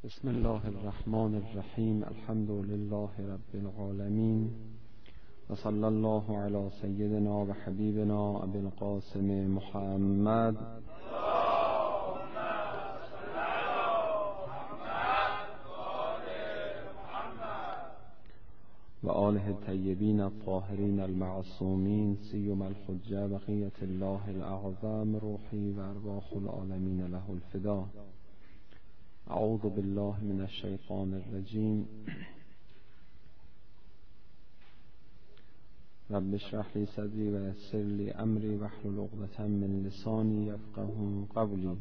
بسم الله الرحمن الرحیم. الحمد لله رب العالمین و صلی الله علی سیدنا و حبیبنا ابی القاسم محمد و آله الطیبین الطاهرین المعصومین سیما الحجة بقیة الله الاعظم روحی و ارواح العالمین له الفدا. اعوذ بالله من الشیطان الرجیم. رب اشرح لی صدری و یسر لی امری واحلل عقدة من لسانی یفقهوا قولی.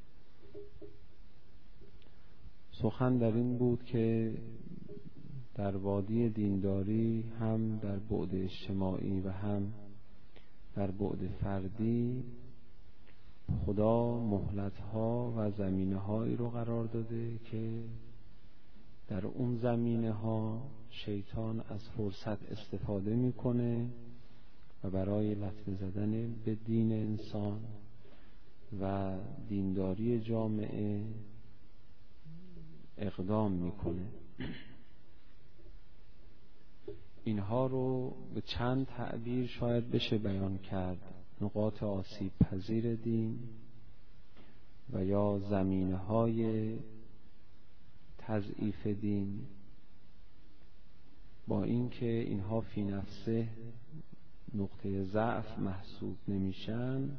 سخن در این بود که در وادی دینداری هم در بعد اجتماعی و هم در بعد فردی خدا مهلت‌ها و زمینه‌هایی رو قرار داده که در اون زمینه‌ها شیطان از فرصت استفاده می‌کنه و برای لطمه زدن به دین انسان و دینداری جامعه اقدام می‌کنه. اینها رو به چند تعبیر شاید بشه بیان کرد: نقاط آسیب پذیر دین و یا زمینه‌های تضعیف دین، با اینکه اینها فی نفسه نقطه ضعف محسوب نمیشن،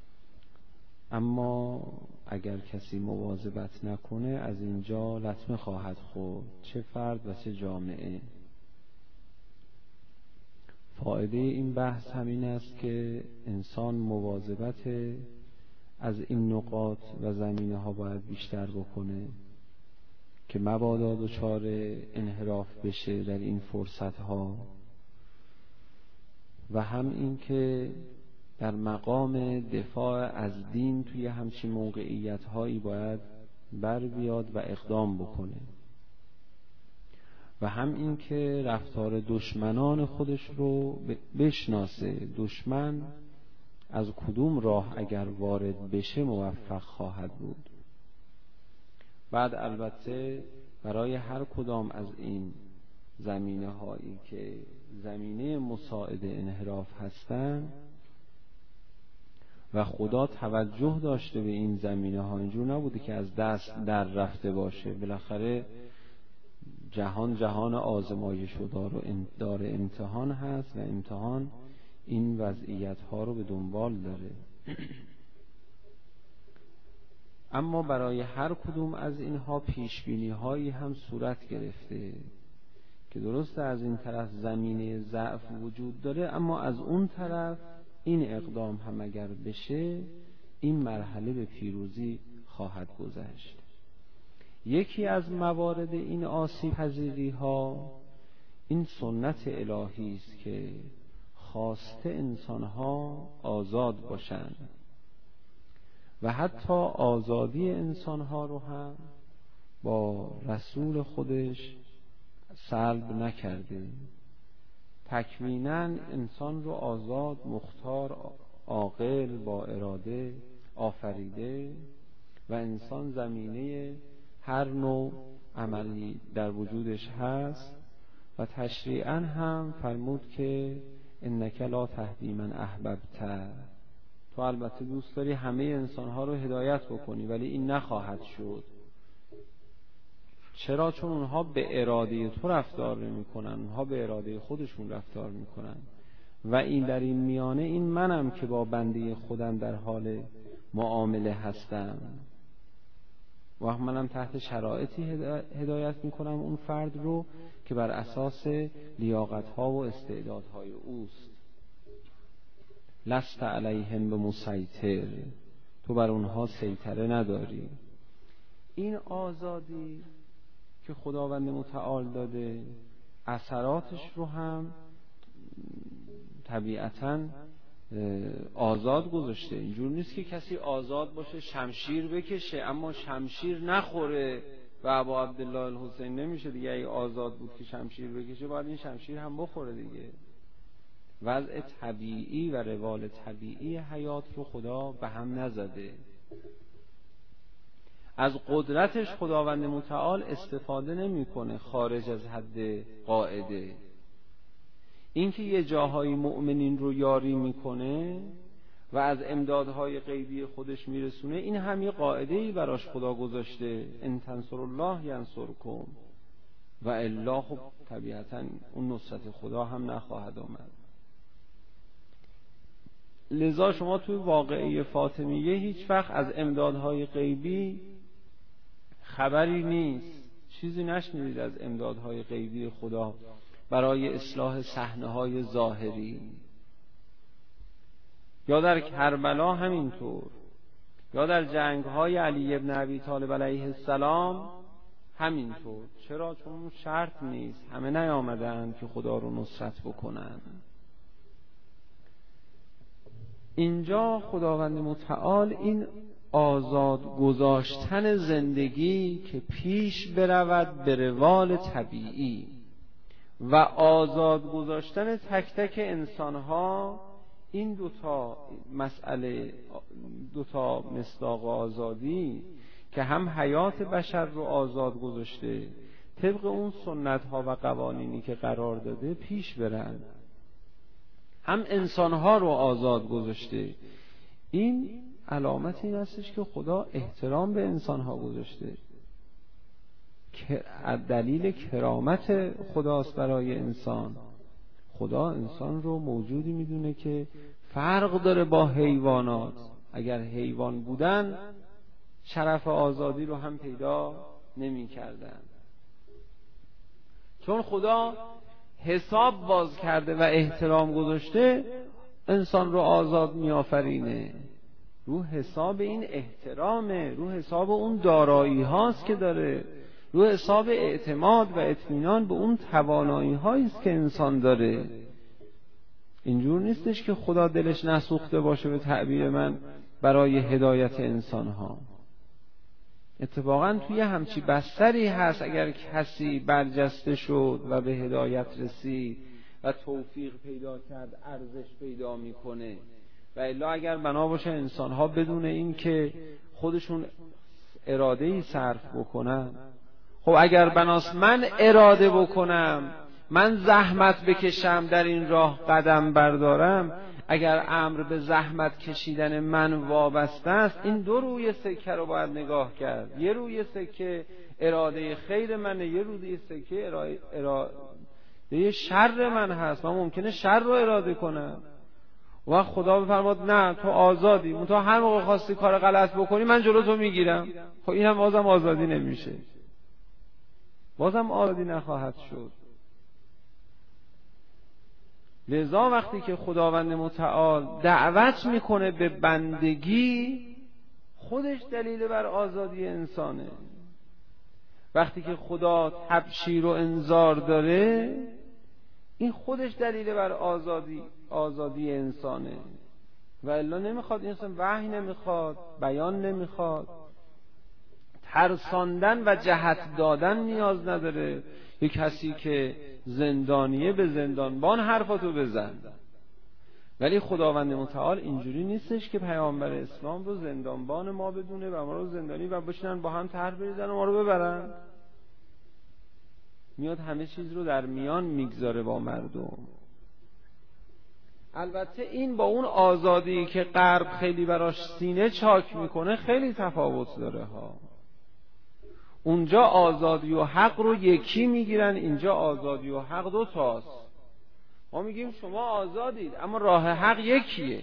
اما اگر کسی مواظبت نکنه از اینجا لطمه خواهد خورد، چه فرد و چه جامعه. فایده این بحث همین است که انسان مواظبت از این نقاط و زمینه ها باید بیشتر بکنه که مبادا دچار انحراف بشه در این فرصت ها، و هم این که در مقام دفاع از دین توی همچین موقعیت هایی باید بر بیاد و اقدام بکنه، و هم این که رفتار دشمنان خودش رو بشناسه. دشمن از کدوم راه اگر وارد بشه موفق خواهد بود. بعد البته برای هر کدام از این زمینه هایی که زمینه مساعد انحراف هستن و خدا توجه داشته به این زمینه ها، اینجور نبوده که از دست در رفته باشه. بالاخره جهان آزمایش و دار امتحان هست و امتحان این وضعیت ها رو به دنبال داره. اما برای هر کدوم از اینها پیشبینی هایی هم صورت گرفته که درسته از این طرف زمینه ضعف وجود داره، اما از اون طرف این اقدام هم اگر بشه این مرحله به پیروزی خواهد گذشت. یکی از موارد این آسیب پذیری ها این سنت الهی است که خواسته انسان ها آزاد باشند و حتی آزادی انسان ها رو هم با رسول خودش سلب نکرده. تکویناً انسان رو آزاد، مختار، عاقل، با اراده آفریده و انسان زمینه هر نوع عملی در وجودش هست و تشریعاً هم فرمود که انک لا تهدی من احببت. تو البته دوست داری همه انسانها رو هدایت بکنی ولی این نخواهد شد. چرا؟ چون اونها به اراده تو رفتار نمی‌کنن، اونها به اراده خودشون رفتار می‌کنن و این در این میانه این منم که با بنده خودم در حال معامله هستم و منم تحت شرایطی هدایت میکنم اون فرد رو که بر اساس لیاقت‌ها و استعدادهای اوست. لست علیهم بمسیطر، تو بر اونها سیطره نداری. این آزادی که خداوند متعال داده اثراتش رو هم طبیعتاً آزاد گذاشته. اینجور نیست که کسی آزاد باشه شمشیر بکشه اما شمشیر نخوره و ابا عبدالله الحسین نمیشه دیگه. ای آزاد بود که شمشیر بکشه باید این شمشیر هم بخوره دیگه. وضع طبیعی و روال طبیعی حیات رو خدا به هم نزده. از قدرتش خداوند متعال استفاده نمیکنه خارج از حد قاعده. اینکه یه جاهای مؤمنین رو یاری میکنه و از امدادهای غیبی خودش میرسونه، این هم یه قاعده‌ای براش خدا گذاشته، ان تنصروا الله ینصرکم، و الا خب طبیعتا اون نصرت خدا هم نخواهد آمد. لذا شما توی واقعه فاطمیه هیچ وقت از امدادهای غیبی خبری نیست، چیزی نشنیدید از امدادهای غیبی خدا برای اصلاح صحنه‌های ظاهری. یا در کربلا همینطور، یا در جنگ‌های علی ابن ابی طالب علیه السلام همینطور. چرا؟ چون شرط نیست، همه نیامدن که خدا رو نصرت بکنن. اینجا خداوند متعال این آزاد گذاشتن زندگی که پیش برود به روال طبیعی و آزاد گذاشتن تک تک انسانها، این دوتا مسئله، دوتا مصداق آزادی که هم حیات بشر رو آزاد گذاشته طبق اون سنت‌ها و قوانینی که قرار داده پیش برند، هم انسان‌ها رو آزاد گذاشته. این علامت این هستش که خدا احترام به انسان‌ها گذاشته، که دلیل کرامت خداست برای انسان. خدا انسان رو موجودی میدونه که فرق داره با حیوانات. اگر حیوان بودن شرف آزادی رو هم پیدا نمی کردن. چون خدا حساب باز کرده و احترام گذاشته، انسان رو آزاد می آفرینه. رو حساب این احترامه، رو حساب اون دارایی هاست که داره، رو حساب اعتماد و اطمینان به اون توانایی هاییست که انسان داره. اینجور نیستش که خدا دلش نسوخته باشه به تعبیر من برای هدایت انسان ها. اتفاقا توی همچی بستری هست اگر کسی برجسته شد و به هدایت رسید و توفیق پیدا کرد، ارزش پیدا میکنه. و الا اگر بنا باشه انسان ها بدون این که خودشون اراده‌ای صرف بکنن، خب اگر بناست من اراده بکنم، من زحمت بکشم، در این راه قدم بردارم، اگر امر به زحمت کشیدن من وابسته است، این دو روی سکه رو باید نگاه کرد. یه روی سکه اراده خیر منه، یه روی سکه اراده شر من هست. من ممکنه شر رو اراده کنم و خدا بفرماد نه تو آزادی، تو هر موقع خواستی کار غلط بکنی من جلو تو میگیرم. خب این هم بازم آزادی نمیشه، بازم آزادی نخواهد شد. لذا وقتی که خداوند متعال دعوت میکنه به بندگی، خودش دلیل بر آزادی انسانه. وقتی که خدا تبشیر و انذار داره، این خودش دلیل بر آزادی انسانه. و الا نمیخواد، این اصلا وحی نمیخواد، بیان نمیخواد، ترساندن و جهت دادن نیاز نداره. یک کسی که زندانیه به زندانبان حرفاتو بزن. ولی خداوند متعال اینجوری نیستش که پیامبر اسلام رو زندانبان ما بدونه و ما رو زندانی و بشینن با هم طرح بریزن و ما رو ببرن. میاد همه چیز رو در میان میگذاره با مردم. البته این با اون آزادی که غرب خیلی براش سینه چاک میکنه خیلی تفاوت داره ها. اونجا آزادی و حق رو یکی میگیرن، اینجا آزادی و حق دو تاست. ما میگیم شما آزادید اما راه حق یکیه.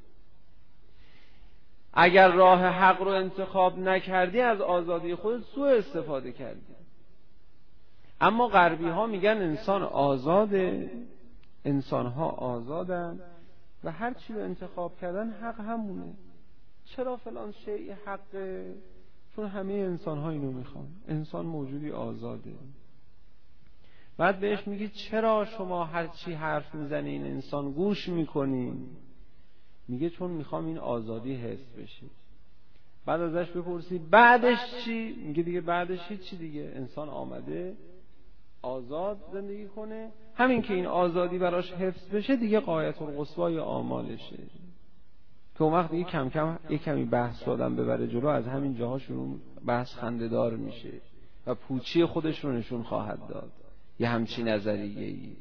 اگر راه حق رو انتخاب نکردی از آزادی خودت سوء استفاده کردی. اما غربی ها میگن انسان آزاده، انسان ها آزادن و هر چی رو انتخاب کردن حق همونه. چرا فلان شیء حقه؟ چون همه انسان ها اینو میخوان. انسان موجودی آزاده. بعد بهش میگی چرا شما هر چی حرف میزنین انسان گوش میکنین؟ میگه چون میخوام این آزادی حس بشه. بعد ازش بپرسی بعدش چی؟ میگه دیگه بعدش چی دیگه؟ انسان آمده آزاد زندگی کنه، همین که این آزادی براش حفظ بشه دیگه غایت القصوای آمالشه. که اون وقت یه کمی بحث آدم ببره جلو، از همین جاها شروع بحث خنده‌دار میشه و پوچی خودش رو نشون خواهد داد. یه همچین نظریه‌ای.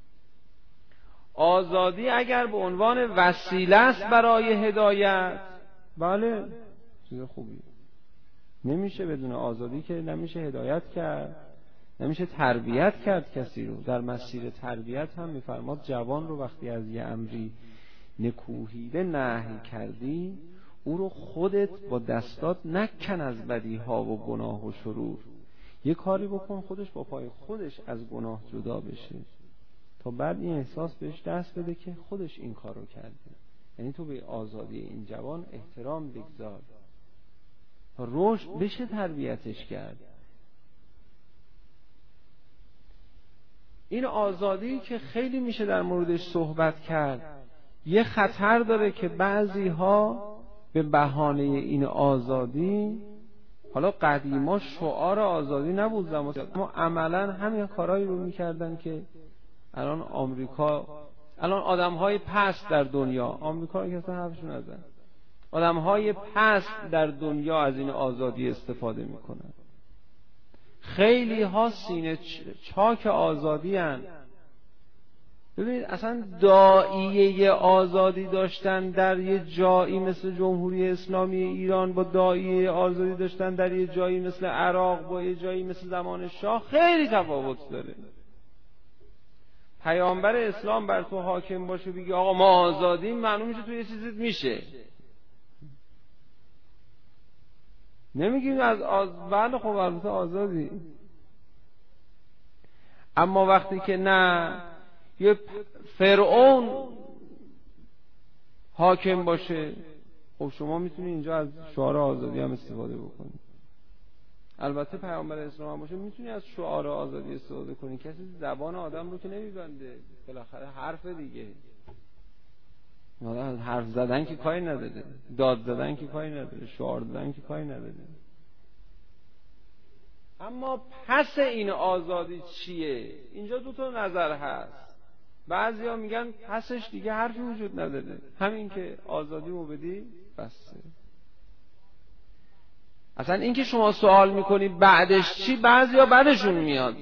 آزادی اگر به عنوان وسیله است برای هدایت، بله چیز خوبی. نمیشه بدون آزادی که نمیشه هدایت کرد، نمیشه تربیت کرد کسی رو. در مسیر تربیت هم میفرماد جوان رو وقتی از یه امری نکوهیده نهی کردی، او رو خودت با دستات نکن از بدیها و گناه و شرور. یه کاری بکن خودش با پای خودش از گناه جدا بشه، تا بعد این احساس بهش دست بده که خودش این کار رو کرده. یعنی تو به آزادی این جوان احترام بگذار تا رشد بشه تربیتش کرد. این آزادی که خیلی میشه در موردش صحبت کرد، یه خطر داره که بعضی ها به بهانه این آزادی، حالا قدیما شعار آزادی نبود، اما عملا همین کارهایی رو میکردن که الان آدم‌های پست در دنیا، آمریکا رو کسی حرفشون نزن، آدم‌های پست در دنیا از این آزادی استفاده میکنن. خیلی ها سینه چاک آزادی هن. ببینید اصلا داعیه آزادی داشتن در یه جایی مثل جمهوری اسلامی ایران با داعیه آزادی داشتن در یه جایی مثل عراق با یه جایی مثل زمان شاه خیلی تفاوت داره. پیامبر اسلام بر تو حاکم باشه بگی آقا ما آزادیم، معلوم میشه تو یه چیزی میشه. نمیگیم بله خب البته آزادی، اما وقتی که نه یه فرعون حاکم باشه، خب شما میتونید اینجا از شعار آزادی هم استفاده بکنید. البته پیامبر اسلام هم باشه میتونی از شعار آزادی استفاده کنی. کسی زبان آدم رو که نمیبنده، بالاخره حرف دیگه، حرف زدن که کاری نداره، داد زدن که کاری نداره، شعار دادن که کاری نداره. اما پس این آزادی چیه؟ اینجا دو تا نظر هست. بعضیا میگن پسش دیگه حرفی وجود نداره، همین که آزادی رو بدی بسه. اصلا این که شما سوال میکنی بعدش چی، بعضیا بعدشون میاد.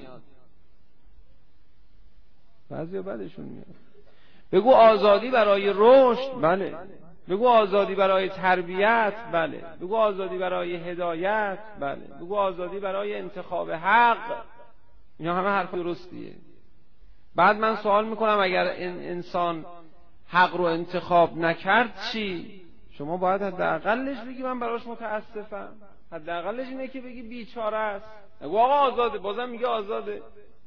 بگو آزادی برای رشد، بله. بگو آزادی برای تربیت، بله. بگو آزادی برای هدایت، بله. بگو آزادی برای انتخاب حق. اینا همه حرف درستیه. بعد من سوال میکنم اگر انسان حق رو انتخاب نکرد چی؟ شما باید حداقلش بگی من براش متاسفم. حداقلش اینه که بگی بیچاره است. بگو آقا آزاده، بازم میگه آزاده.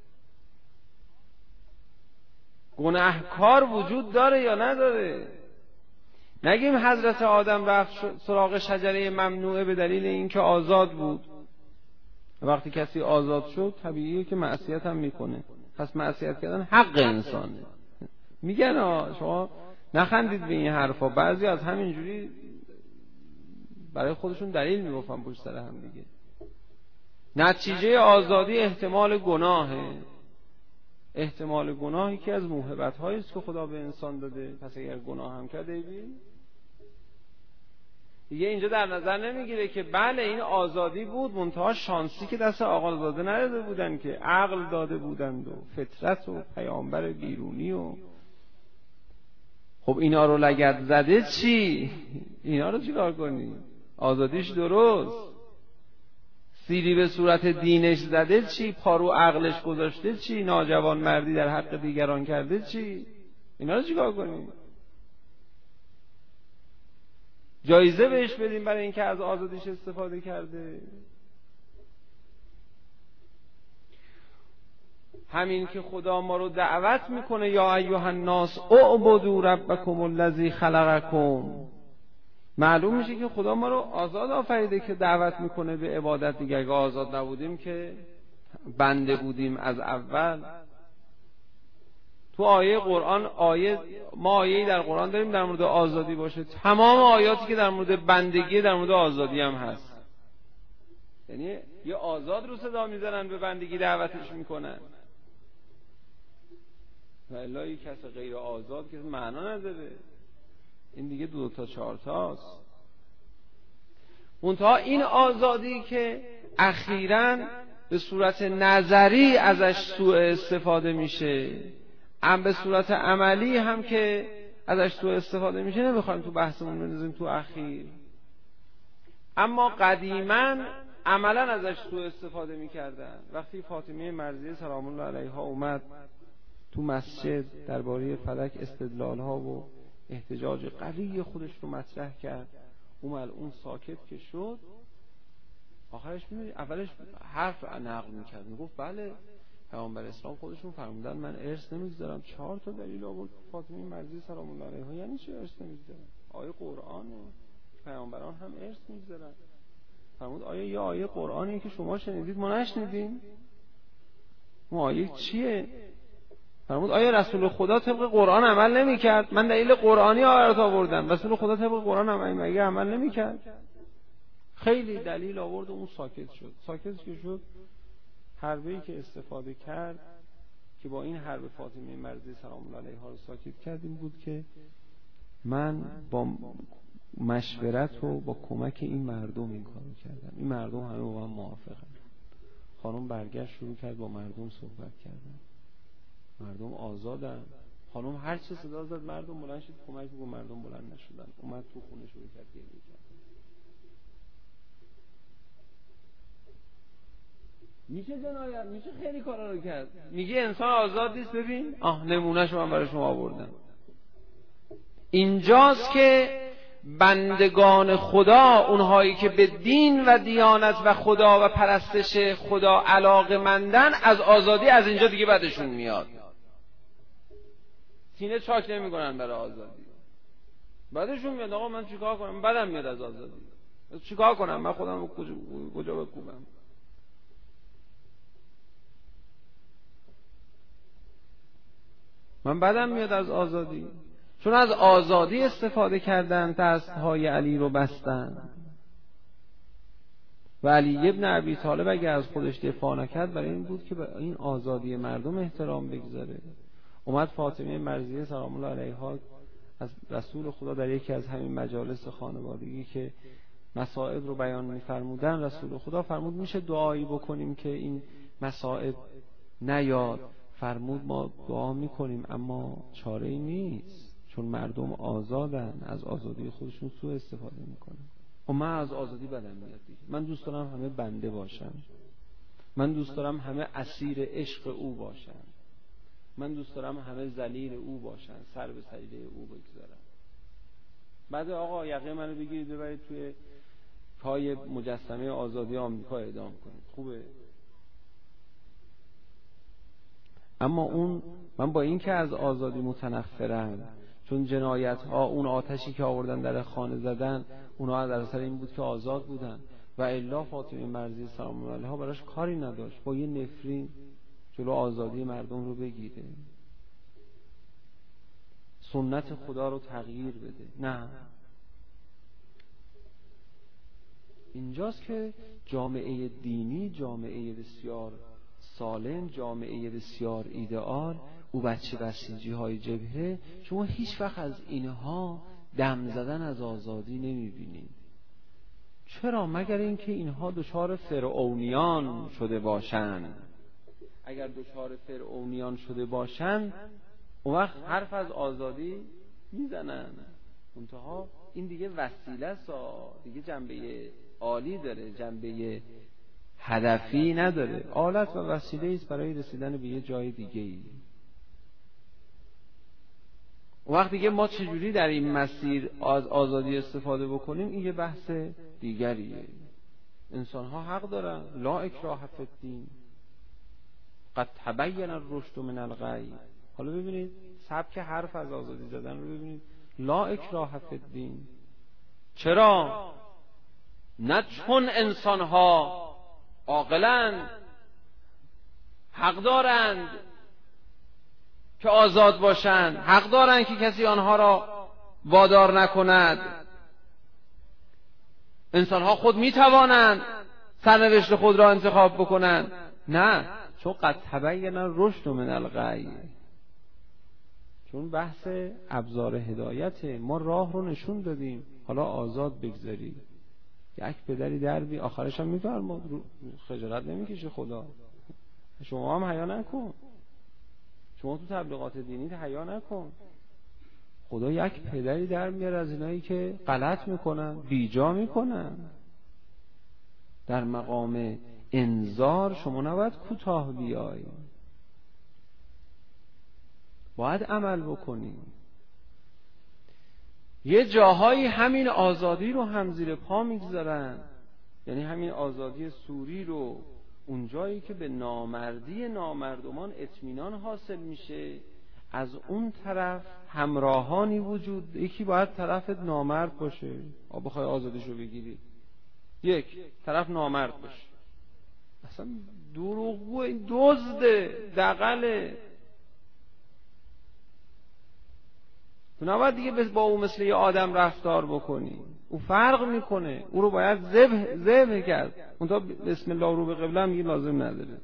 گناهکار وجود داره یا نداره؟ نگیم حضرت آدم رفت سراغ شجره ممنوعه به دلیل اینکه آزاد بود. وقتی کسی آزاد شد طبیعیه که معصیت هم میکنه. پس معصیت کردن حق انسانه. میگن شما نخندید به این حرفا. بعضی از همینجوری برای خودشون دلیل میگفتن پشت سر هم دیگه. نتیجه آزادی احتمال گناهه. احتمال گناهی که از موهبت‌هایی است که خدا به انسان داده. پس اگر گناه هم کرده دیگه اینجا در نظر نمیگیره که بله این آزادی بود، منتها شانسی که دست آقازاده نداده بودن، که عقل داده بودند و فطرت و پیامبر بیرونی و خب اینا رو لگد زده چی؟ اینا رو چیکار کنی؟ آزادیش درست. سیری به صورت دینش زده چی؟ پارو عقلش گذاشته چی؟ ناجوان مردی در حق دیگران کرده چی؟ اینا رو چیکار کنی؟ جایزه بهش بدیم برای اینکه از آزادیش استفاده کرده. همین که خدا ما رو دعوت میکنه یا ایها الناس اعبدوا ربکم الذی خلقکم، معلوم میشه که خدا ما رو آزاد آفریده که دعوت میکنه به عبادت. دیگه اگه آزاد نبودیم که بنده بودیم از اول. تو آیه قرآن ما آیه‌ای در قرآن داریم در مورد آزادی باشه. تمام آیاتی که در مورد بندگی در مورد آزادی هم هست. یعنی یه آزاد رو صدا میزنن به بندگی دعوتش میکنن، و الا یک کس غیر آزاد که معنا نداره. این دیگه 2 تا 4 تاست. منتها این آزادی که اخیراً به صورت نظری ازش سوء استفاده میشه، به صورت عملی هم که ازش سوء استفاده میشه نمیخوایم تو بحثمون بنازیم تو اخیر. اما قدیماً عملاً ازش سوء استفاده میکردن. وقتی فاطمه مرضیه سلام الله علیها اومد تو مسجد درباره فلک استدلالها و احتجاج قوی خودش رو مطرح کرد، اون ساکت که شد، آخرش می‌بینی اولش حرف نقل میکرد، میگفت بله پیامبر اسلام خودشون فرمودن من ارث نمیگذارم. 4 تا دلیل آورد فاطمه مرضیه سلام الله علیها. یعنی چه ارث نمیگذارم؟ آیه قرآنه، پیامبران هم ارث میگذارن. فرمود آیه یا آیه قرآنی که شما شنیدید ما نشنیدیم. اون آیه چیه؟ فرمود آیه رسول خدا طبق قرآن عمل نمی‌کرد، من دلیل قرآنی آوردم، رسول خدا طبق قرآن عمل نمی‌کرد. خیلی دلیل آورد و اون ساکت شد. ساکت که شد، حربه‌ای که استفاده کرد که با این حرب فاطمه مرضیه سلام الله علیها رو ساکت کرد این بود که من با مشورت و با کمک این مردم این کارو کردم. این مردم همه با من موافقن. خانم برگشت شروع کرد با مردم صحبت کردن. مردم آزادن. خانم هر چه صدا زد مردم بلند شد کمک به مردم بلند نشدن. اومد تو خونه شروع کرد گریه کرد. میشه جنایت، میشه خیلی کارا رو کرد. میگه انسان آزاد نیست. ببین نمونهشو من برای شما آوردم. اینجاست که بندگان خدا، اونهایی که به دین و دیانت و خدا و پرستش خدا علاقه‌مندن، از آزادی از اینجا دیگه بدشون میاد. سینه چاک نمی‌کنن برای آزادی. بعدشون میاد آقا من چیکار کنم؟ بدم میاد از آزادی. چیکار کنم؟ من خودم رو کجا بکوبم؟ من بدم میاد از آزادی. چون از آزادی استفاده کردن، دستهای علی رو بستن. و علی ابن ابی طالب اگه از خودش دفاع نکرد برای این بود که به این آزادی مردم احترام بگذاره. اومد فاطمه مرضیه سلام الله علیها از رسول خدا در یکی از همین مجالس خانوادگی که مصائب رو بیان می‌فرمودن، رسول خدا فرمود میشه دعایی بکنیم که این مصائب نیاد. فرمود ما دعا میکنیم اما چاره‌ای نیست، چون مردم آزادن، از آزادی خودشون سوء استفاده میکنن. و من از آزادی بدم میاد. من دوست دارم همه بنده باشن. من دوست دارم همه اسیر عشق او باشن. من دوست دارم همه ذلیل او باشن، سر به سجده او بگذارن. بعد آقا یقه منو بگیرید ببرید توی پای مجسمه آزادی آمریکا اعدام کنید. خوبه؟ اما من با این که از آزادی متنفرم، چون جنایت ها، اون آتشی که آوردن در خانه زدن، اونها در اثر این بود که آزاد بودن و الا فاطمه مرضیه سلام الله علیها براش کاری نداشت با یه نفرین جلو آزادی مردم رو بگیره، سنت خدا رو تغییر بده. نه، اینجاست که جامعه دینی، جامعه بسیار سالم، جامعه بسیار ایدئال، او بچه بسیجی های جبهه، شما هیچ وقت از اینها دم زدن از آزادی نمیبینید. چرا؟ مگر اینکه اینها دچار فرعونیان شده باشند. اگر دچار فرعونیان شده باشند اون وقت حرف از آزادی میزنن. منتها این دیگه وسیله است، دیگه جنبه عالی داره، جنبه هدفی نداره. آلت و وسیله است برای رسیدن به یه جای دیگه ای. وقتی دیگه ما چجوری در این مسیر از آزادی استفاده بکنیم این یه بحث دیگریه. انسان ها حق دارن. لا اکراه فی الدین قد تبین الرشد من الغی. حالا ببینید سبک حرف از آزادی زدن رو ببینید. لا اکراه فی الدین. چرا؟ نه چون انسان ها عاقلند، حق دارند که آزاد باشند، حق دارند که کسی آنها را وادار نکند. انسان ها خود می توانند سرنوشت خود را انتخاب بکنند. نه، چون قد تبین الرشد من الغی، چون بحث ابزار هدایت، ما راه رو نشون دادیم، حالا آزاد بگذاری. یک پدری دربی آخرش هم میفرماد خجالت نمیکشه خدا، شما هم حیا نکن، شما تو تبلیغات دینی حیا نکن. خدا یک پدری در میاره از اینایی که غلط میکنن، بیجا میکنن. در مقام انذار شما نباید کوتاه بیایی، باید عمل بکنی. یه جاهایی همین آزادی رو هم زیر پا میگذارن، یعنی همین آزادی سوری رو، اون جایی که به نامردی نامردمان اطمینان حاصل میشه، از اون طرف همراهانی وجود، یکی باید طرفت نامرد باشه بخوای آزادیش رو بگیری، یک طرف نامرد باشه، اصلا دروغگو، دزده، دغله، تو نباید دیگه با او مثل یه آدم رفتار بکنی، او فرق میکنه، او رو باید ذبح کرد. اون تا بسم الله رو به قبله هم دیگه لازم نداره.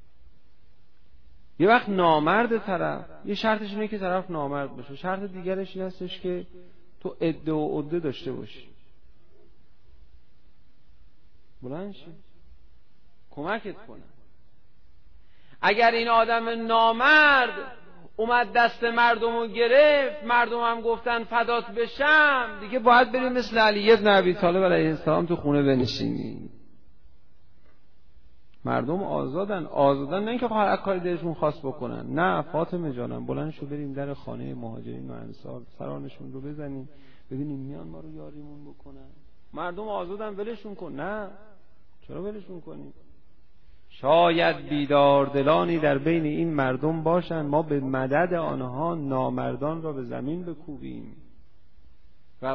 یه وقت نامرد طرف، یه شرطش اینه که طرف نامرد باشه، شرط دیگرش این هستش که تو عده و عده داشته باشی، بلند شی کمکت کنه. اگر این آدم نامرد اومد دست مردمو گرفت، مردم هم گفتن فدات بشم، دیگه باید بریم مثل علی بن ابی طالب علیه السلام تو خونه بنشینی. مردم آزادن نه اینکه هر کاری دلشون خواست بکنن. نه فاطمه جانم بلند شو بریم در خانه مهاجرین و انصار سرانشون رو بزنیم ببینیم میان ما رو یاریمون بکنن. مردم آزادن، ولشون کن. نه چرا ولشون کنی؟ شاید بیدار دلانی در بین این مردم باشند، ما به مدد آنها نامردان را به زمین بکوبیم و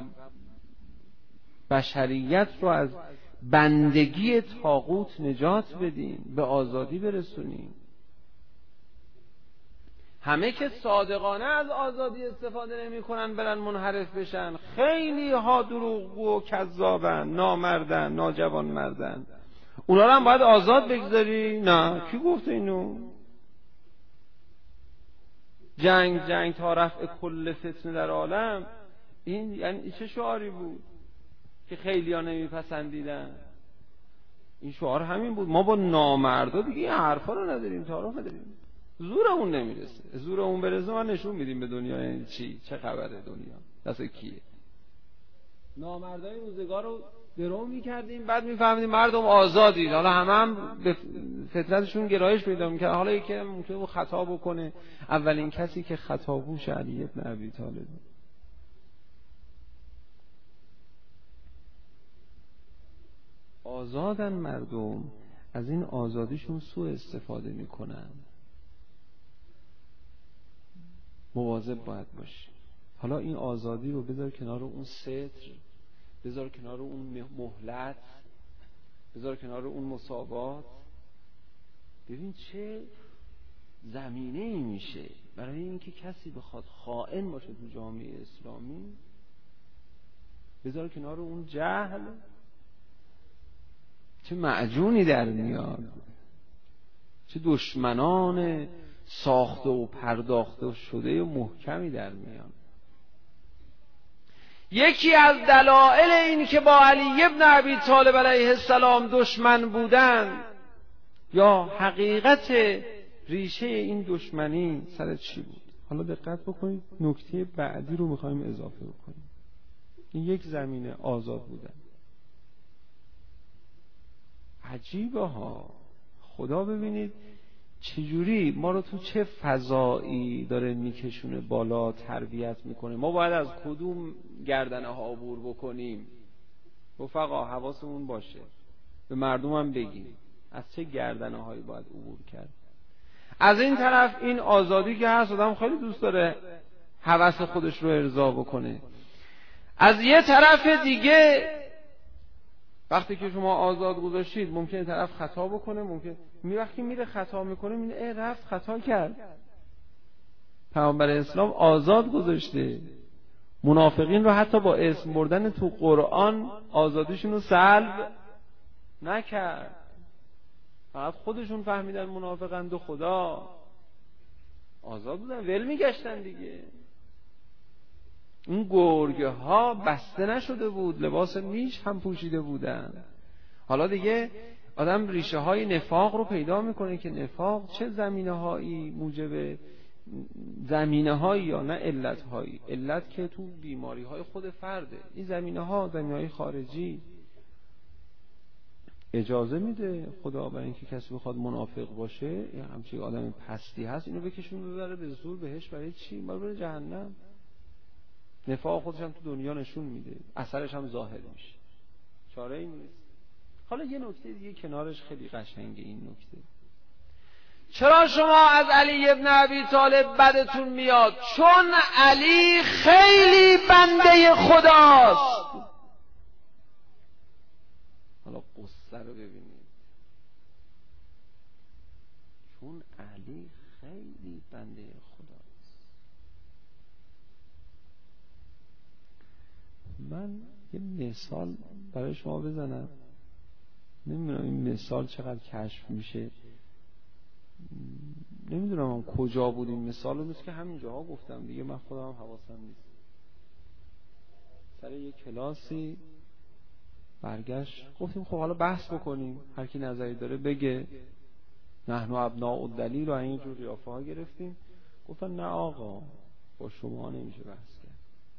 بشریت رو از بندگی طاغوت نجات بدیم، به آزادی برسونیم. همه که صادقانه از آزادی استفاده نمی کنن برن منحرف بشن. خیلی ها دروغگو و کذابن، نامردن، ناجوان مردن. اونا رو هم باید آزاد بگذاری؟ نه، کی گفته اینو؟ جنگ تا رفع کل فتنه در عالم، این یعنی چه شعاری بود که خیلی ها نمیپسندیدن؟ این شعار همین بود. ما با نامردا دیگه این حرفا رو نداریم، تعارف نداریم، زورمون نمیرسه. زورمون برسه ما نشون میدیم به دنیا یعنی چی، چه خبره، دنیا دست کیه. نامردای روزگار رو درو میکردیم، بعد میفهمیدیم مردم آزادی. حالا هم به فطرتشون گرایش پیدا میکرد. حالا یکی ممکنه خطا بکنه. اولین کسی که خطا بوش علی بن ابی طالب. آزادن مردم، از این آزادیشون سوء استفاده میکنن. مواظب باید باشی. حالا این آزادی رو بذار کنار اون ستر، بذار کنار اون مهلت، بذار کنار اون مساوات. ببین چه زمینه‌ای میشه برای اینکه کسی بخواد خائن باشه تو جامعه اسلامی. بذار کنار اون جهل، چه معجونی در میاد، چه دشمنان ساخته و پرداخته و شده و محکمی در میاد. یکی از دلایل این که با علی بن ابی طالب علیه السلام دشمن بودن، یا حقیقت ریشه این دشمنی سر چی بود؟ حالا دقت بکنید، نکته بعدی رو میخوایم اضافه بکنیم. این یک زمینه آزاد بودن. عجیبه ها، خدا ببینید چجوری ما رو تو چه فضایی داره میکشونه بالا، تربیت میکنه. ما باید از کدوم گردنه ها عبور بکنیم؟ رفقا حواسمون باشه، به مردم هم بگیم از چه گردنه هایی باید عبور کرد. از این طرف این آزادی که هست، آدم خیلی دوست داره هوس خودش رو ارضا بکنه. از یه طرف دیگه وقتی که شما آزاد گذاشتید ممکنه طرف خطا بکنه، ممکن وقتی میره خطا میکنه میگه رفت خطا کرد. پیامبر اسلام آزاد گذاشته. منافقین رو حتی با اسم بردن تو قرآن آزادیشون رو سلب نکرد. فقط خودشون فهمیدن منافقند و خدا. آزاد بودن، ول میگشتن دیگه. اون گرگه ها بسته نشده بود، لباس میش هم پوشیده بودن. حالا دیگه آدم ریشه های نفاق رو پیدا میکنه که نفاق چه زمینه هایی موجب زمینه هایی یا نه علت هایی. علت که تو بیماری های خود فرده. این زمینه ها زمینه های خارجی اجازه میده خدا برای اینکه کسی بخواد منافق باشه، یا همچین آدم پستی هست، اینو بکشون ببره به زور بهش. برای چی؟ برای جهنم. نفاق خودش هم تو دنیا نشون میده، اثرش هم ظاهر میشه، چاره ای نیست. حالا یه نکته دیگه کنارش خیلی قشنگه. این نکته چرا شما از علی ابن ابی طالب بدتون میاد؟ چون علی خیلی بنده خداست. حالا قصه رو ببینید. چون علی خیلی بنده خداست. من یه مثال برای شما بزنم، نمیدونم این مثال چقدر کشف میشه، نمیدونم هم کجا بود این مثال رو، مثل که همینجاها گفتم دیگه، من خودم حواسم نیست. سر یه کلاسی برگشت گفتیم خب حالا بحث بکنیم، هر کی نظری داره بگه. نحن ابناء الدلیل رو اینجور قیافه ها گرفتیم. گفتن نه آقا با شما نمیشه بحث کرد.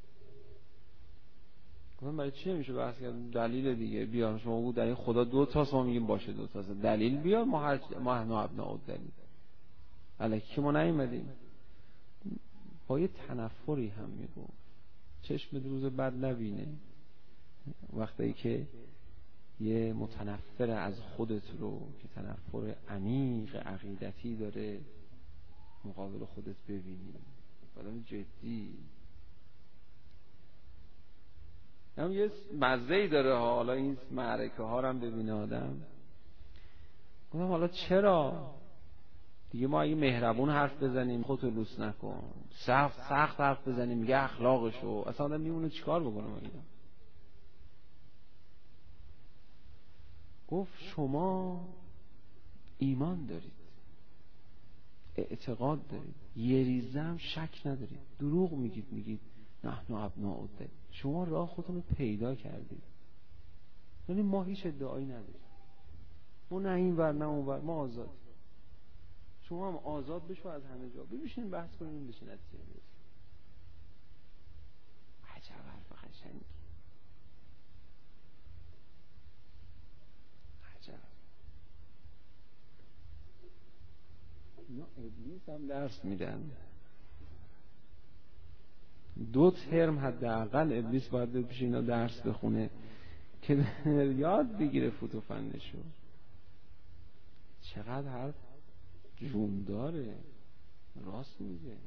گفتم برای چی نمیشه بحث کرد؟ دلیل دیگه بیار. شما بود دلیل خدا 2 تاست، ما میگیم باشه 2 تاست، دلیل بیار. ما نحن ابناء الدلیل الکی ما نیومدیم. با یه تنفری هم میگفت چشم روز بد نبینه. وقتی که یه متنفر از خودت رو که تنفر عمیق عقیدتی داره مقابل خودت ببینی، آدم جدی، هم یه مزه‌ای داره. حالا این معرکه ها رو هم ببینه آدم. گفتم حالا چرا دیگه ما اگه مهربون حرف بزنیم خودتو لوس نکن، سخت حرف بزنیم میگه اخلاقشو، اصلا آدم میمونه چیکار بکنه با اینا. گفت شما ایمان دارید، اعتقاد دارید، یه ریزه هم شک ندارید، دروغ میگید نحن ابناء الدلیل. شما راه خودتون رو پیدا کردید، یعنی ما هیچ ادعایی نداریم، ما نه این ور نه اون ور، ما آزاد. شما هم آزاد بشو از همه جا، بشینیم بحث کنیم بشه نتیجه برسیم. عجب حرف قشنگی، عجب. اینا ابلیس هم درس میدن. 2 ترم حداقل ابلیس باید پیش اینا درس بخونه که یاد بگیره فوت و فنشو. چقدر حرف جون داره، راست میگه.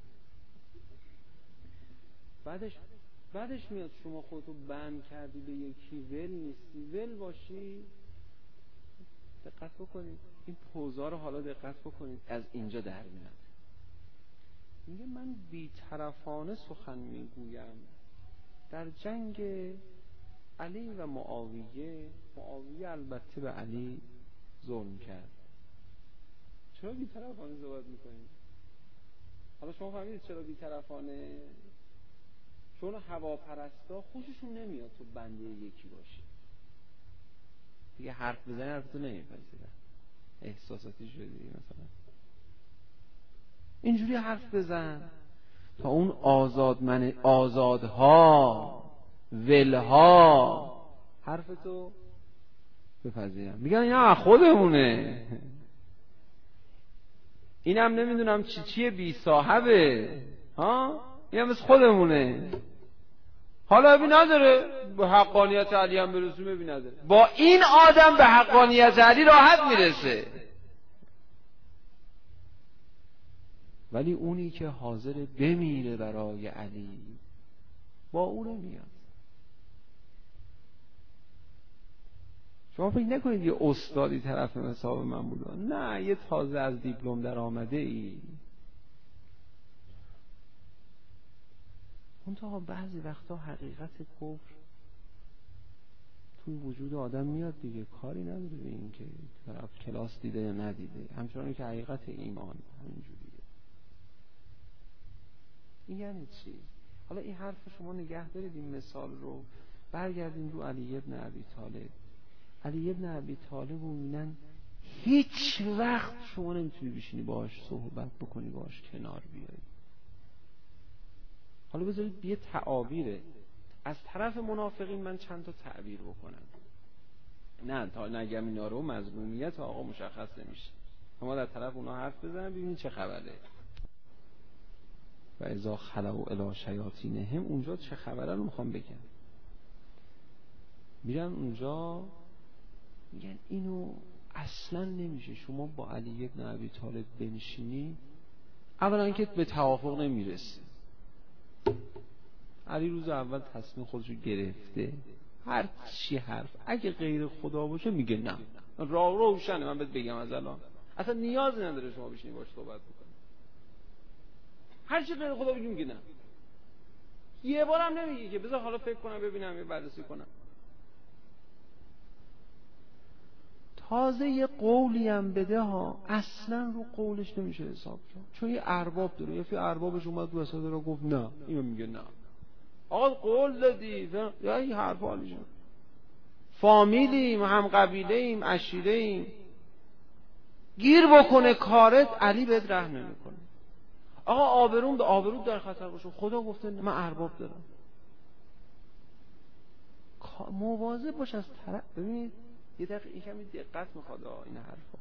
بعدش میاد شما خودتو بند کردی به یکی، ول نیستی، ول باشی. دقت بکنید این پوزا رو، حالا دقت بکنید از اینجا در میاد. میگه من بی‌طرفانه سخن میگویم در جنگ علی و معاویه. معاویه البته به علی ظلم کرد. چرا بی‌طرفانه صحبت میکنید؟ حالا شما فهمیدید چرا بی‌طرفانه؟ چون هواپرستا خوششون نمیاد تو بنده یکی باشی دیگه. حرف بزنی حرفتو نمیپذیرن، احساساتی شدی مثلا. اینجوری حرف بزن تا اون آزادها ولها حرفتو بپذیرن. میگن اینا خودمونه، اینم نمیدونم چیه بی صاحبه، ها اینم از خودمونه. حالا ابی نداره به حقانیت علی هم برسیم، ابی نداره. با این آدم به حقانیت علی راحت میرسه. ولی اونی که حاضر بمیره برای علی با اون میاد. شما فکر نکنید یه استادی طرف حساب من بود، نه، یه تازه از دیپلم در آمده ای. منتها بعضی وقتا حقیقت کفر توی وجود آدم میاد دیگه، کاری نداره به این که طرف کلاس دیده یا ندیده، همچنان که حقیقت ایمان همینجوریه. این یعنی چی؟ حالا این حرف شما نگه دارید، این مثال رو برگردیم رو علی بن ابی طالب. علی بن ابی طالب رو میبینن هیچ وقت شما نمیتونی بشینی باهاش صحبت بکنی، باهاش کنار بیایی. حالا بذارید یه تعابیره از طرف منافقین، من چند تا تعبیر بکنم. نه تا نگم اینا رو مظلومیت آقا مشخص نمیشه، اما در طرف اونا حرف بزنم ببینید چه خبره. و اذا خلوا الی شیاطینهم، اونجا چه خبره رو میخوام بگم. میرن اونجا میگن اینو اصلا نمیشه شما با علی بن ابی طالب بنشینی. اولا که به توافق نمیرسی. علی روز اول تصمیم خودشو گرفته، هر چی حرف اگه غیر خدا باشه میگه نه. راه روشنه، من بهت بگم از الان اصلا نیازی نداره شما بشینی باش صحبت بکنی. هر چی غیر خدا بگی میگه نه. یه بارم نمیگه که بذار حالا فکر کنم ببینم یه بررسی کنم. تازه یه قولی هم بده ها، اصلا رو قولش نمیشه حساب کرد، چون یه ارباب داره. یه اربابش اومد وسط رو گفت نه، اینو میگه نه. آقا قول دادی یا این حرفا میشه. فامیلیم، هم قبیله ایم، عشیره ایم، گیر بکنه کارت علی بهت رحم نمیکنه. آقا آبروم به آبرو در خطر باشه، خدا گفته من ارباب دارم. مواظب باش از طرف. ببینید یه دقیقه این کمی دقت میخواد این حرفا.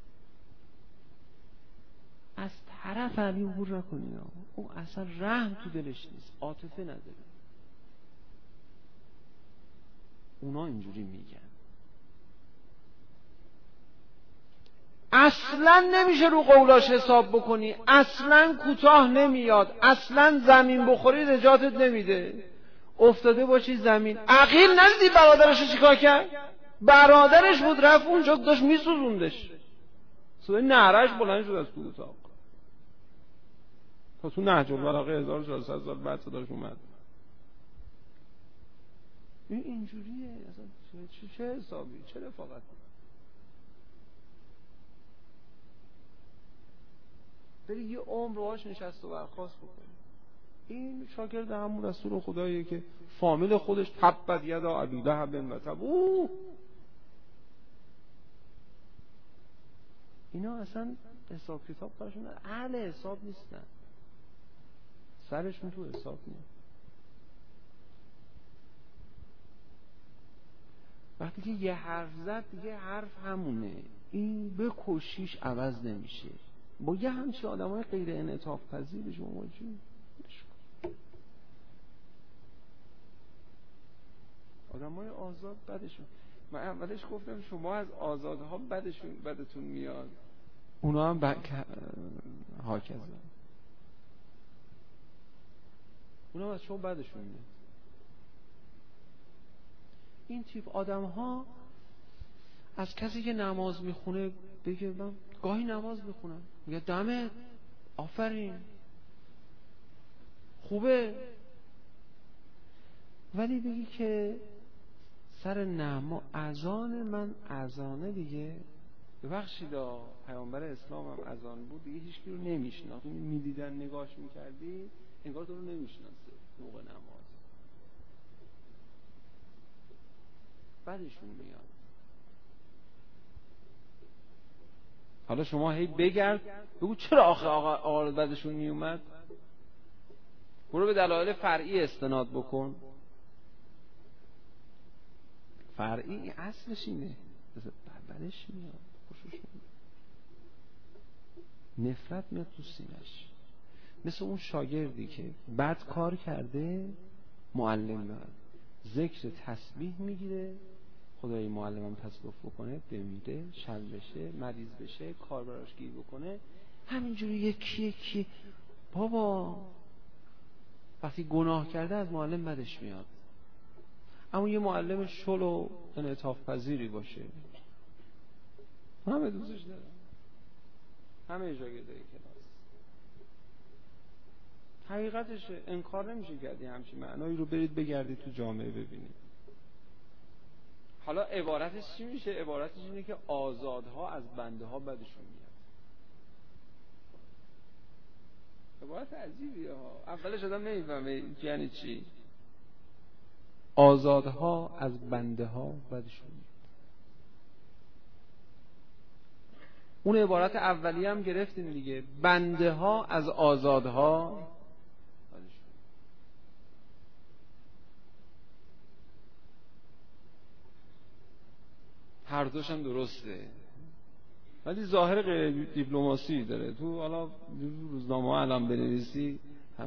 از طرف علی عبور نکنید. او اصلا رحم تو دلش نیست، عاطفه نداره. اونا اینجوری میگن. اصلا نمیشه رو قولاش حساب بکنی، اصلا کوتاه نمیاد، اصلا زمین بخوری نجاتت نمیده. افتاده باشی زمین. عقیل ندیدی برادرشو چیکار کرد؟ برادرش بود رفت اونجا داشت میسوزوندش، صدای نعرهش بلند شد از تو اتاق. تا تو نهج البلاغه 1400 سال بعد صداش اومد. این اینجوریه اصلا. چه حسابی، چه رفاقتی. بری یه عمر روهاش نشست و برخاست بکنی. این شاگرد همون رسول خداییه که فامیل خودش تبت یدا ابی لهب و تب. اینا اصلا حساب کتاب برشون اهل حساب نیستن، سرشون تو حساب نیست. وقتی که یه حرف زد دیگه حرف همونه، این به کشیش عوض نمیشه. با یه همچه آدم های غیر انعطاف پذیر شما موجود آدم های آزاد بدشون. من اولش گفتم شما از آزادها بدتون میاد، اونا هم هاکذا، اونا هم از شما بدشون میاد. این تیپ آدم ها از کسی که نماز میخونه بگه من گاهی نماز میخونم، میگه دمت آفرین خوبه، ولی بگی که سر نما اذان من اذانه دیگه، ببخشید پیامبر اسلام هم اذان بود دیگه، هیچ کی رو نمیشناخت. میدیدن نگاهش میکردی انگار تو رو نمیشناسه موقع نماز. بعدشون میاد. حالا شما هی بگرد بگو چرا آقا بعدشون میومد. برو به دلایل فرعی استناد بکن. فرعی اصلش اینه، بعدش میاد خوشش میاد، نفرت میاد تو سینش. مثل اون شاگردی که بد کار کرده، معلم میاد ذکر تسبیح میگیره، خدای معلمم تصرف بکنه، بمیره، شل بشه، مریض بشه، کار براش گیر بکنه. همینجوری یکی بابا وقتی گناه کرده از معلم بدش میاد. اما یه معلم شل و انعطاف پذیری باشه، همه دوستش دارن، همه شاگردای کلاس. حقیقتشه، انکار نمیشه کردی. همچین معنایی رو برید بگردید تو جامعه ببینید. حالا عبارتش چی میشه؟ عبارتش اینه که آزادها از بنده ها بدشون میاد. عبارت عجیبیه ها. اولش آدم نمیفهمه یعنی چی. آزادها از بنده ها بدشون. اون عبارت اولی هم گرفتیم دیگه، بنده ها از آزادها. هر دوش هم درسته، ولی ظاهر غیر دیپلماسی داره. تو حالا روزنامه ها الان بنویسی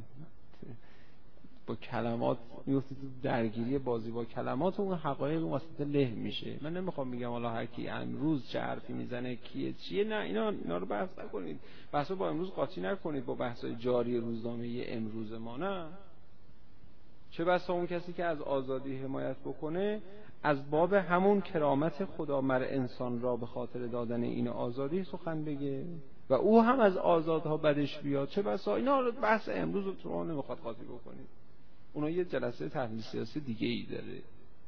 با کلمات میفتی تو درگیری بازی با کلمات، اون حقایق واسطه له میشه. من نمیخوام بگم حالا هر کی امروز چه حرفی میزنه کیه چیه، نه اینا رو بحث نکنید، بحثو با امروز قاطی نکنید با بحث‌های جاری روزنامه امروز ما. نه، چه بسا اون کسی که از آزادی حمایت بکنه از باب همون کرامت خدا مر انسان را به خاطر دادن این آزادی سخن بگه و او هم از آزادها بدش بیاد. چه بسا اینا بحث امروز رو تو نمیخواد قاطی بکنید، اونا یه جلسه تحلیل سیاسی دیگه ای داره.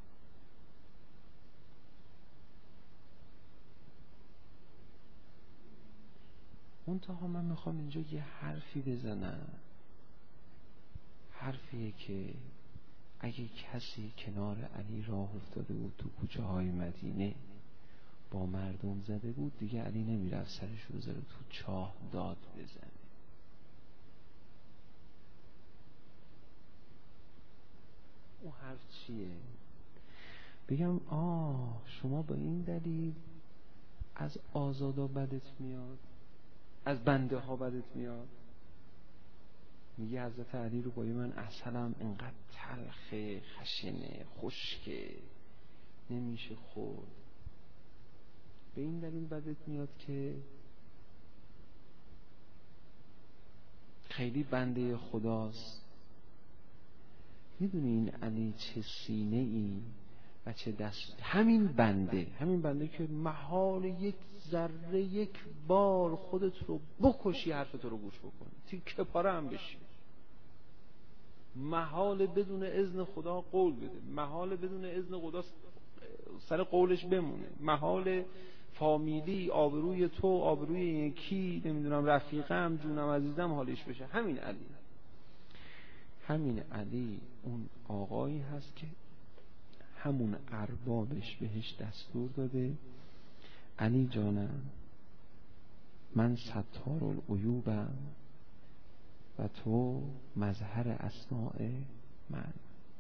منتها من میخوام اینجا یه حرفی بزنم، حرفیه که اگه کسی کنار علی راه افتاده بود تو کوچه های مدینه با مردم زده بود، دیگه علی نمیرفت سرش رو زده تو چاه داد بزنه. اون حرف چیه؟ بگم شما با این دلیل از آزادا بدت میاد، از بنده ها بدت میاد. میگه حضرت علی رو با من عسلم انقدر تلخه، خشنه، خشکه، نمیشه خورد. به این دلیل بدت میاد که خیلی بنده خداست. میدونی این علی چه سینه ای و چه دست. همین بنده که محال یک ذره یک بار خودت رو بکشی حرفت رو گوش بکنی، تیکه پاره هم بشی، محال بدون اذن خدا قول بده، محال بدون اذن خدا سر قولش بمونه، محال فامیلی، آبروی تو، آبروی یکی، نمیدونم رفیقم، جونم، عزیزم حالش بشه. همین علی اون آقایی هست که همون اربابش بهش دستور داده علی جانم من ستار العیوبم و تو مظهر اسماء من.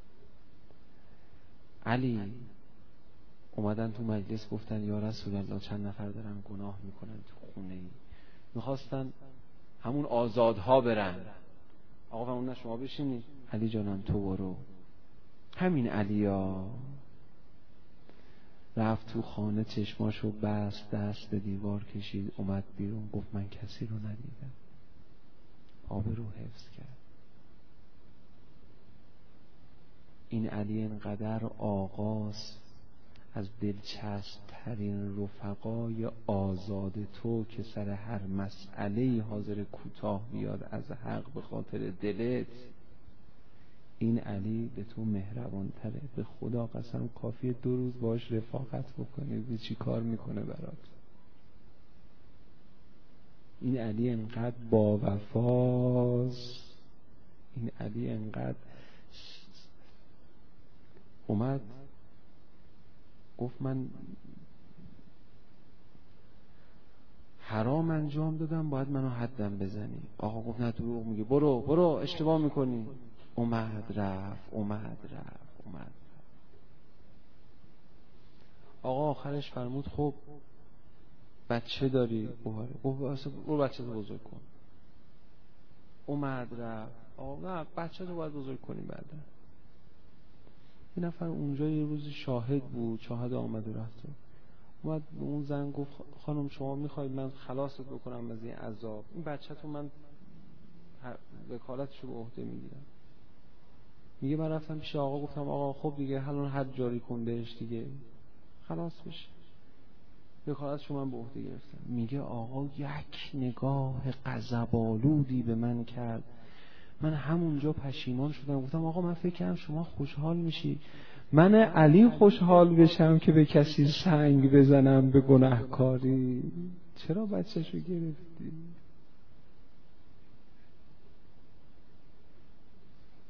علی اومدن تو مجلس گفتن یا رسول الله چند نفر دارن گناه میکنن تو خونه ای، میخواستن همون آزادها برن. آقا فرمودن شما بشینید، علی جانم تو برو. همین علیا رفت تو خانه، چشماشو بست، دست به دیوار کشید، اومد بیرون، گفت من کسی رو ندیدم، آبرو حفظ کرد. این علی اینقدر آغاز از دلچسب ترین رفقای آزاد تو که سر هر مسئله‌ای حاضر کوتاه بیاد از حق به خاطر دلت، این علی به تو مهربان تره. به خدا قسم کافیه 2 روز باش رفاقت بکنی ببین چی کار میکنه برات. این علی انقدر با وفاست، این علی انقدر اومد گفت من حرام انجام دادم، باید منو حدم بزنی. آقا گفت نه دروغ میگه، برو اشتباه میکنی. اومد رفت. آقا آخرش فرمود خب بچه داری؟ گفت برو بچه رو بزرگ کن. اومد رفت. آقا نه بچه رو باید بزرگ کنی. بعدا یه نفر اونجا یه روز شاهد بود، شاهد آمد و رفت، اومد به اون زن گفت خانم شما میخواید من خلاصت بکنم از این عذاب، این بچه تو من وکالتشو به عهده میگیرم. میگه من رفتم پیش آقا گفتم آقا خب دیگه الان حد جاری کن بهش دیگه خلاص بشه، وکالتشو من به عهده گرفتم. میگه آقا یک نگاه غضب‌آلودی به من کرد، من همونجا پشیمان شدم، گفتم آقا من فکر کردم شما خوشحال میشی، من علی خوشحال بشم که به کسی سنگ بزنم به گناهکاری، چرا بچه‌شو گرفتی؟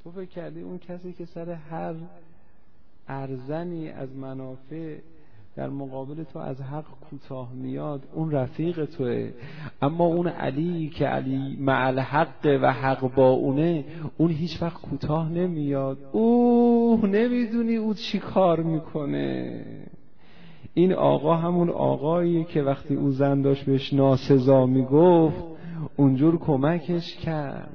تو فکر کردی اون کسی که سر هر ارزنی از منافع در مقابل تو از حق کوتاه میاد اون رفیق توه، اما اون علی که علی مع الحق و حق با اونه، اون هیچ وقت کوتاه نمیاد. نمیدونی او چی کار میکنه. این آقا همون آقاییه که وقتی او زن داشت بهش ناسزا میگفت اونجور کمکش کرد.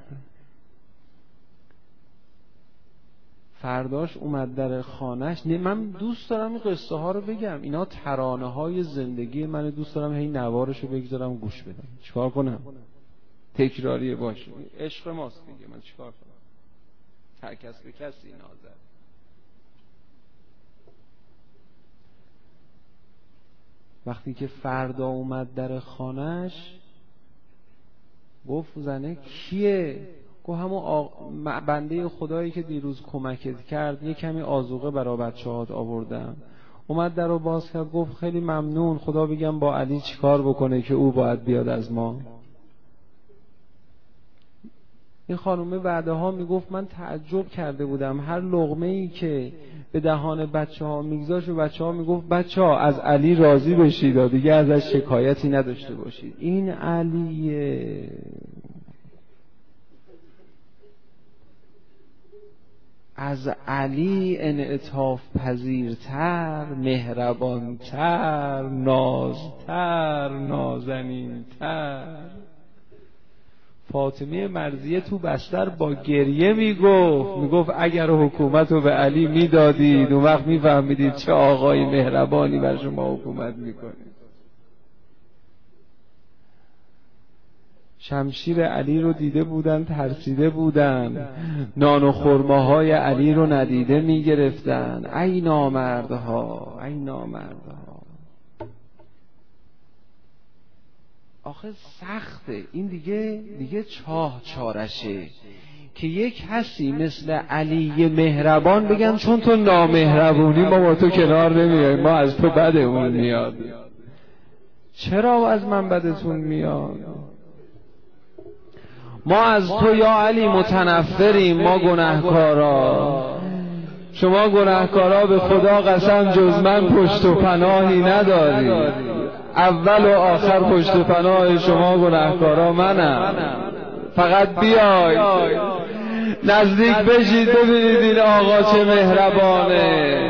فرداش اومد در خانهش. من دوست دارم این قصه ها رو بگم، اینا ترانه های زندگی من، دوست دارم هی نوارش رو بگذارم گوش بدم. چیکار کنم؟ تکراریه باشه، عشق ماست دیگه، من چیکار کنم؟ هر کس به کسی نازد. وقتی که فردا اومد در خانهش گفت زنه کیه؟ گفت همون بنده خدایی که دیروز کمکت کرد، یه کمی آذوقه برای بچه‌هات آوردم. اومد در رو باز کرد، گفت خیلی ممنون، خدا بگم با علی چیکار بکنه که او باید بیاد از ما. این خانومه بعدها میگفت من تعجب کرده بودم، هر لقمه‌ای که به دهان بچه‌ها میگذاشت و بچه‌ها میگفت بچه‌ها از علی راضی بشید دیگه ازش شکایتی نداشته باشید. این علیه. از علی انعطاف پذیرتر، مهربانتر، نازتر، نازنینتر. فاطمه مرضیه تو بستر با گریه میگفت اگر حکومت رو به علی میدادید اون وقت میفهمیدید چه آقای مهربانی بر شما حکومت میکنه. شمشیر علی رو دیده بودن، ترسیده بودن، نان و خرماهای علی رو ندیده میگرفتن. ای نامردها، ای نامردها. آخه سخته این دیگه چارشه که یک حسی مثل علی مهربان بگن چون تو نامهربونی ما با تو کنار نمیاییم، ما از تو بدمون میاد. چرا از من بدتون میاد؟ ما از تو یا علی متنفریم، ما گناهکارا. شما گناهکارا به خدا قسم جز من پشت و پناهی نداری. اول و آخر پشت و پناه شما گناهکارا منم. فقط بیای نزدیک بشید ببینید این آقا چه مهربانه.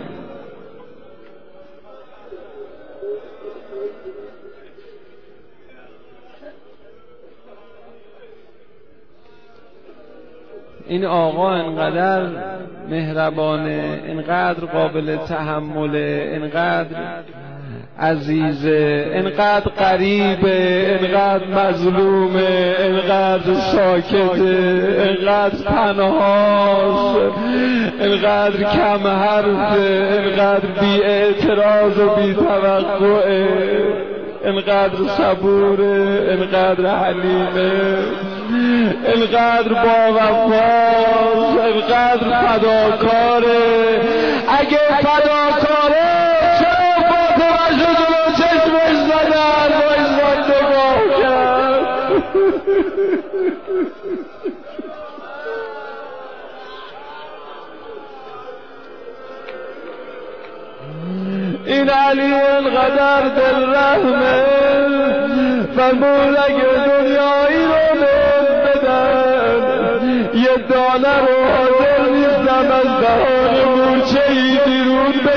این آقا انقدر مهربانه، انقدر قابل تحمله، انقدر عزیزه، انقدر قریبه، انقدر مظلومه، انقدر ساکته، انقدر تنهاست، انقدر کم حرفه، انقدر بی اعتراض و بی توقعه، انقدر صبوره، انقدر حلیمه، انقدر با وفاست، انقدر فداکاره. اگه فداکاره چرا فاطمه شو جلو چشمش زدن با ازمان نگاه کرد؟ این علی انقدر دل رحمه، فرمود اگه دنیایی رو بدن یه دانه رو حاضر نیستم از دهان مورچه‌ای بیرون